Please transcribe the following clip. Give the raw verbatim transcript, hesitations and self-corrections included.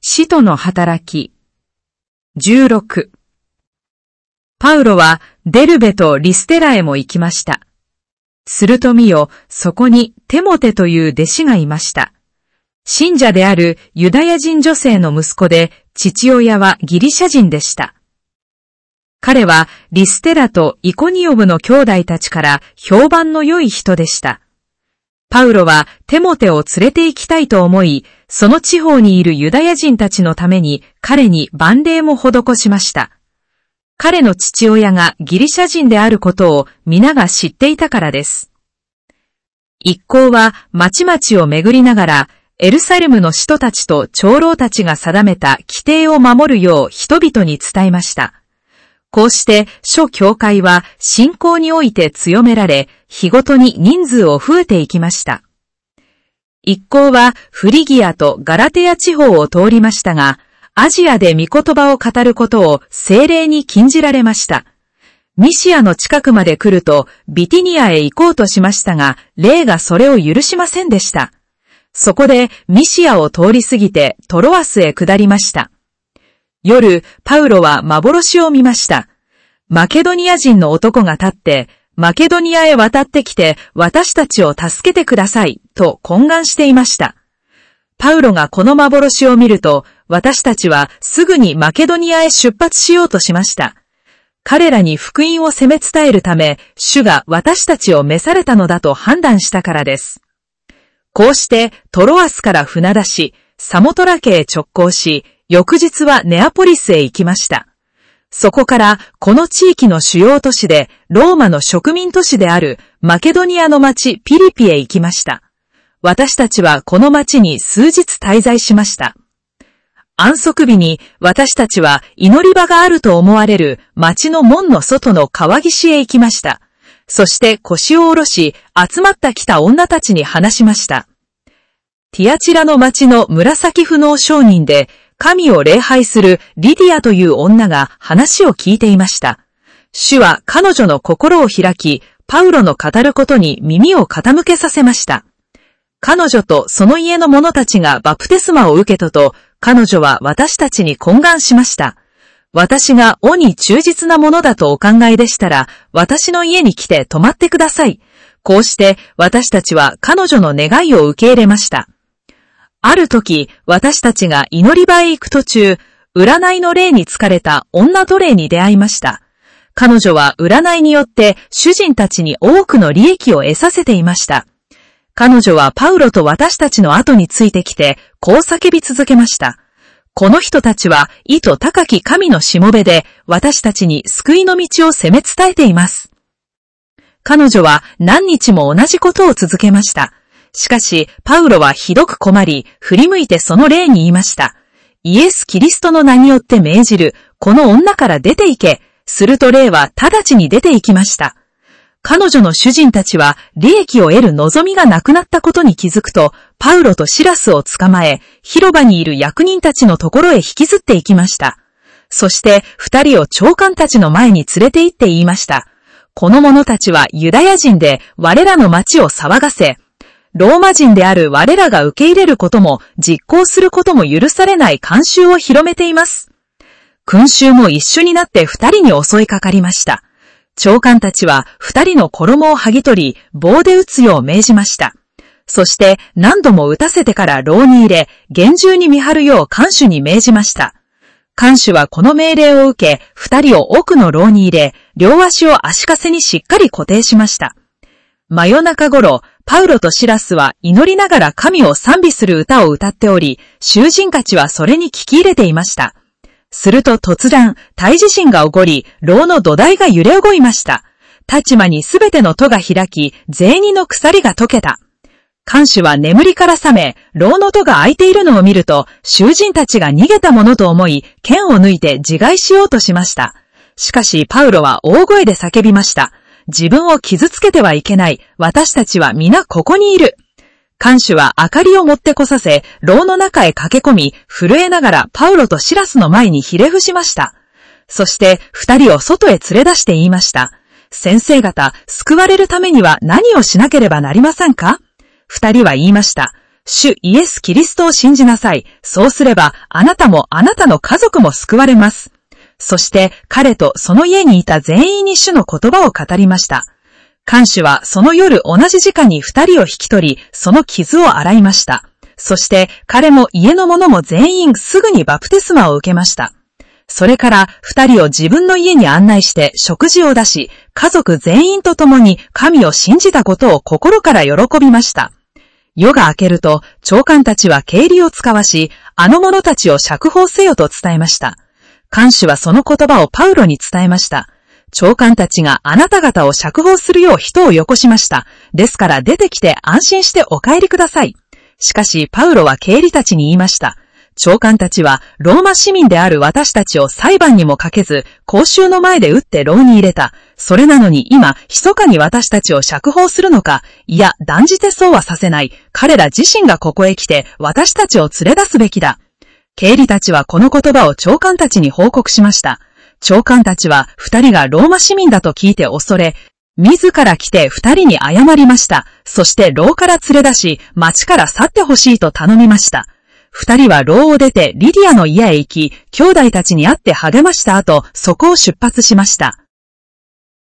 使徒の働き。じゅうろく。パウロはデルベとリステラへも行きました。すると見よ、そこにテモテという弟子がいました。信者であるユダヤ人女性の息子で、父親はギリシャ人でした。彼はリステラとイコニオブの兄弟たちから評判の良い人でした。パウロはテモテを連れて行きたいと思い、その地方にいるユダヤ人たちのために彼に番礼も施しました。彼の父親がギリシャ人であることを皆が知っていたからです。一行は町々を巡りながら、エルサレムの使徒たちと長老たちが定めた規定を守るよう人々に伝えました。こうして諸教会は信仰において強められ、日ごとに人数を増えていきました。一行はフリギアとガラテア地方を通りましたが、アジアで御言葉を語ることを聖霊に禁じられました。ミシアの近くまで来るとビティニアへ行こうとしましたが、霊がそれを許しませんでした。そこでミシアを通り過ぎてトロアスへ下りました。夜、パウロは幻を見ました。マケドニア人の男が立って、マケドニアへ渡ってきて私たちを助けてくださいと懇願していました。パウロがこの幻を見ると、私たちはすぐにマケドニアへ出発しようとしました。彼らに福音を責め伝えるため、主が私たちを召されたのだと判断したからです。こうしてトロアスから船出し、サモトラ家へ直行し、翌日はネアポリスへ行きました。そこからこの地域の主要都市でローマの植民都市であるマケドニアの町ピリピへ行きました。私たちはこの町に数日滞在しました。安息日に私たちは祈り場があると思われる町の門の外の川岸へ行きました。そして腰を下ろし集まってきた女たちに話しました。ティアチラの町の紫不能商人で神を礼拝するリディアという女が話を聞いていました。主は彼女の心を開き、パウロの語ることに耳を傾けさせました。彼女とその家の者たちがバプテスマを受けたと、彼女は私たちに懇願しました。私が恩に忠実なものだとお考えでしたら、私の家に来て泊まってください。こうして私たちは彼女の願いを受け入れました。ある時、私たちが祈り場へ行く途中、占いの霊に疲れた女奴隷に出会いました。彼女は占いによって主人たちに多くの利益を得させていました。彼女はパウロと私たちの後についてきて、こう叫び続けました。この人たちは意図高き神のしもべで、私たちに救いの道を責め伝えています。彼女は何日も同じことを続けました。しかし、パウロはひどく困り、振り向いてその霊に言いました。イエス・キリストの名によって命じる、この女から出て行け。すると霊は直ちに出て行きました。彼女の主人たちは利益を得る望みがなくなったことに気づくと、パウロとシラスを捕まえ、広場にいる役人たちのところへ引きずって行きました。そして二人を長官たちの前に連れて行って言いました。この者たちはユダヤ人で我らの町を騒がせ、ローマ人である我らが受け入れることも実行することも許されない慣習を広めています。群衆も一緒になって二人に襲いかかりました。長官たちは二人の衣を剥ぎ取り、棒で打つよう命じました。そして何度も打たせてから牢に入れ、厳重に見張るよう看守に命じました。看守はこの命令を受け、二人を奥の牢に入れ、両足を足かせにしっかり固定しました。真夜中頃、パウロとシラスは祈りながら神を賛美する歌を歌っており、囚人たちはそれに聞き入れていました。すると突然、大地震が起こり、牢の土台が揺れ動いました。たちまにすべての戸が開き、税人の鎖が解けた。看守は眠りから覚め、牢の戸が開いているのを見ると、囚人たちが逃げたものと思い、剣を抜いて自害しようとしました。しかし、パウロは大声で叫びました。自分を傷つけてはいけない。私たちは皆ここにいる。看守は明かりを持ってこさせ、牢の中へ駆け込み、震えながらパウロとシラスの前にひれ伏しました。そして二人を外へ連れ出して言いました。先生方、救われるためには何をしなければなりませんか？二人は言いました。 主イエス・キリストを信じなさい。そうすれば、あなたもあなたの家族も救われます。そして彼とその家にいた全員に主の言葉を語りました。看守はその夜同じ時間に二人を引き取り、その傷を洗いました。そして彼も家の者も全員すぐにバプテスマを受けました。それから二人を自分の家に案内して食事を出し、家族全員と共に神を信じたことを心から喜びました。夜が明けると長官たちは警吏を使わし、あの者たちを釈放せよと伝えました。看守はその言葉をパウロに伝えました。長官たちがあなた方を釈放するよう人をよこしました。ですから出てきて安心してお帰りください。しかしパウロは警吏たちに言いました。長官たちはローマ市民である私たちを裁判にもかけず、公衆の前で撃って牢に入れた。それなのに今、密かに私たちを釈放するのか。いや、断じてそうはさせない。彼ら自身がここへ来て、私たちを連れ出すべきだ。警吏たちはこの言葉を長官たちに報告しました。長官たちは二人がローマ市民だと聞いて恐れ、自ら来て二人に謝りました。そして牢から連れ出し、町から去ってほしいと頼みました。二人は牢を出てリディアの家へ行き、兄弟たちに会って励ました後、そこを出発しました。